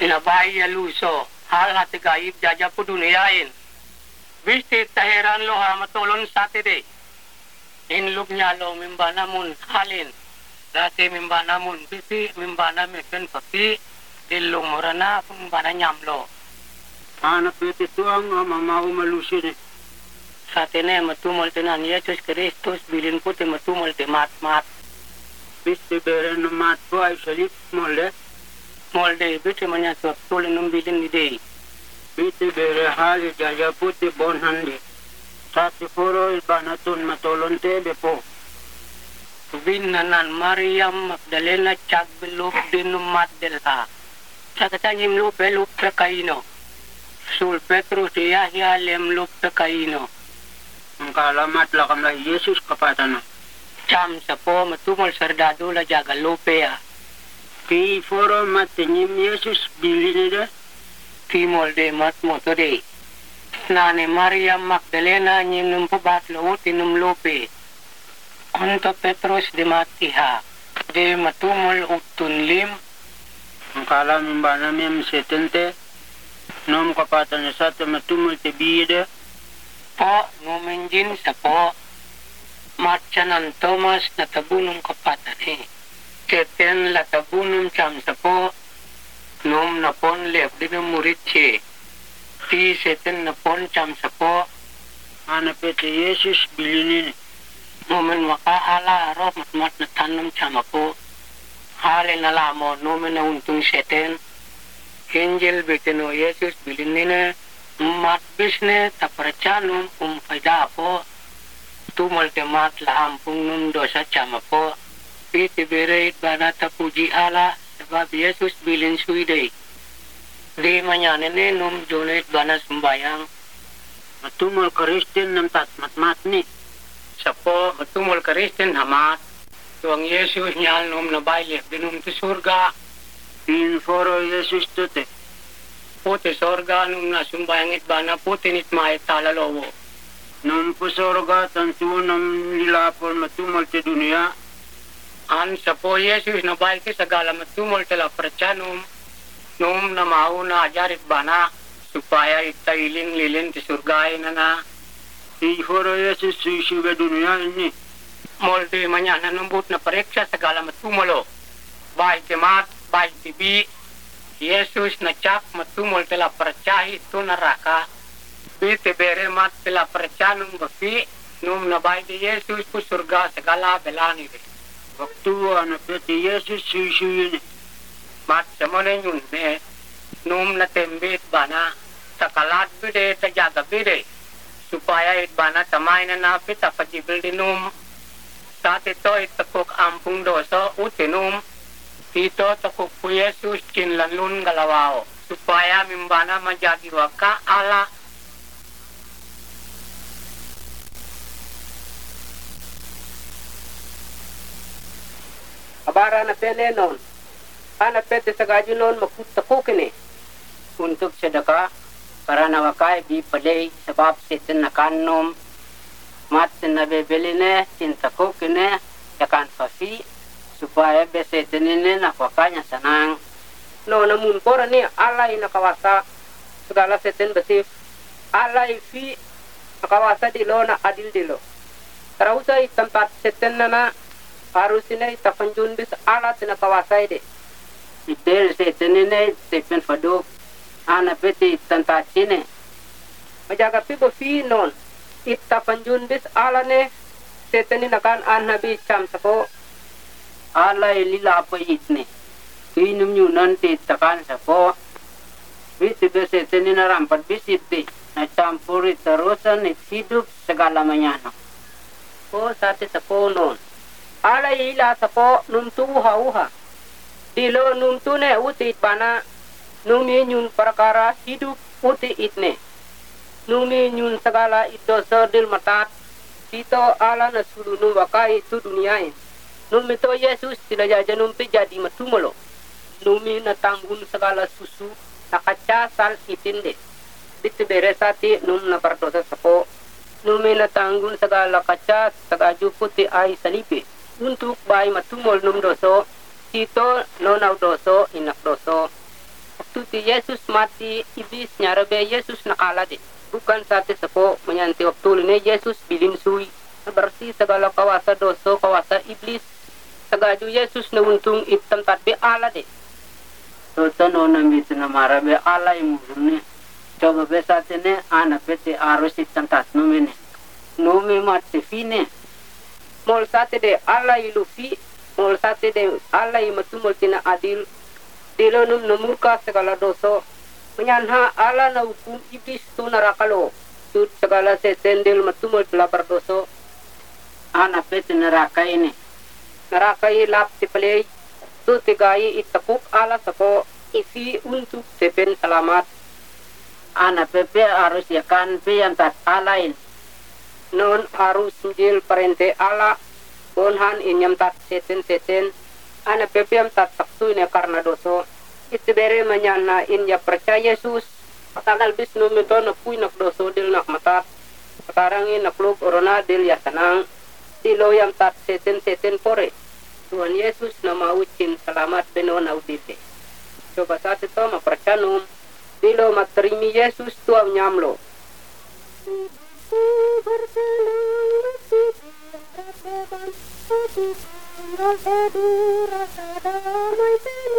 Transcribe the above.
Inabay luso, hal hati gaib jaja po duniyain. Bisti taheran lo ha matulon sa tide. Inlog niya lo mimba namun halin. Dati mimba namun bisti, mimba namin papi. Dilong morana, mimba na nyamlo. Anak pwede tuang mamaw malusin eh. Sa tine matumol tinan Yesus Kristus bilin po ti matumol ti mat-mat. Bisti bere na mat po ay salip mole. Molde biti manya tuak tulin ng bilin ni day. Bisti bere hali jaya puti bon handi. Sati puro ibanatun matulon tebe po. Binanan Mariam Magdalena Chag Belup Dinumat Delha. Sa katanyim lupe lupe kaino. Sul Petrus Yahya lem lupe kaino. Ang kalamat lakam la Yesus kapatana. Cham sa po matumol sardado la jaga lupe ya. Ki foro matinyim Yesus bilin ida. Timol de mat mo to de. Nane Mariam Magdalena nyim numpubat lo tinum lupe. Unto Petrus de matiha. De matumol utunlim. Ang kalamin ba namin setente. Nom kapatana sa te matumol te bide. Po ngumenjin sa po. Matchanan Thomas na tabunong kapatan eh. Keten la tabunong cham sa po. Nom na pon lef dinong muritche. Ti seten na pon cham sa po. Anapete Yesus bilinin. Nomen makaala aro matmat na tanong cham po. Hali na lamo nomen na untung seten. Angel beteno Yesus bilinin mat bisne taparachanum fayda po. Tumal te mat lahampung num dosa chama po. Piti berait banata puji ala sebab Yesus bilin suiday. Di manyanene num donate bana sembayang. Matumol Kristen nam tat matmat ni. Sapo matumol Kristen hamat. Tuang Yesus nyal num na bailip dinum tu surga. Tin foro Yesus tute. Puti sorga num na sumbayangit bana puti nit mahit talalowo. Num pusorga tantu nam nilapol matumol te dunia. An sa po Yesus na bail ki sagala matumol tela percanum. Num na mauna ajarit bana supaya itailing lilin ti surgay na na. Ti foro Yesus suisuga dunia ini. Molde manyana numbut na pareksa sagala matumolo. Bail ti mat, bail ti bi. Yesus na chap matumol tela percahi tu neraka. Bite bere mat tela percanum bafi. Num na bail ti Yesus ku surga segala belani be. Waktu anapete Yesus suisuga ni. Mat samone yun me. Num na tembit bana. Takalat bide tajaga bide. Supaya it bana tamay na napit apajibil dinum. Saat ito itakuk ampung doso utinum. Ito takuk po Yesus kinlanlun galawao. Supaya mimbana majagi waka ala. Abara na pene non. Ana pete sa gadyo non magputakuk ini. Untuk sedekah. Para nawakai bi padai sebab sitin nakanom. Mat sinabebeli cintaku kene yakan fasi supaya besetin ini nakwakanya senang. No namun pora ni alai nakawasa segala setin besif alai fi nakawasa dilo na adil dilo. Terusai tempat setin na harus ini tapanjun bis alat nakawasa ide. Itel setin ini sepen faduk ana peti tanta sine. Majaga pipo fi non. Itta panjun bis alane seteni nakan annabi cham sako ala lila apa itne inum nyunan ti takan sako bisi be seteni narampat bisiti na campuri terusan hidup segala manyano ko sate sako non ala ila sako num tuha dilo num tune uti pana numi nyun perkara hidup uti itne numi nyun segala itu serdil matat ito ala na sulunu wakai itu dunia ini numi to Yesus tidak jaja numpi jadi matumolo numi na tanggun segala susu nakaca sal itinde bitu beresati num na perdosa sapo numi na tanggun segala kaca sagaju putih ai salipi untuk bayi matumol num doso ito no nau doso inak doso tuti Yesus mati iblis nyarabe Yesus nakala de. Bukan sate sepo menyanti waktu ini Yesus bilin sui bersih segala kawasa dosa kawasa iblis sagaju Yesus na untung itam tatbe ala de. Toto no nambit na marabe ala imurne. Coba besate ne ana pete arus itam tat numene. Numi mat sefine. Mol sate de ala ilufi mol sate de ala imatumol tina adil dilonum namurka segala dosa menyanha ala na hukum iblis tu narakalo tu segala sesendil matumol pelapar dosa Ana pete neraka ini. narakai lap tipalay tu tigai itakuk ala sako isi untuk sepen selamat Ana pepe arus yakan pe yang tat alain. non harus sujil parente ala bonhan inyam tat seten ana pepiam tat saksu ne karena doso itibere manyana inya percaya Yesus tangal bisnu mito na puy nak doso dil nak matat sekarang ini nakluk orona dil ya senang dilo yang tat seten pore Tuhan Yesus nama ucin selamat benon audite coba saat itu mapercanum dilo materimi Yesus tuam nyamlo berjalan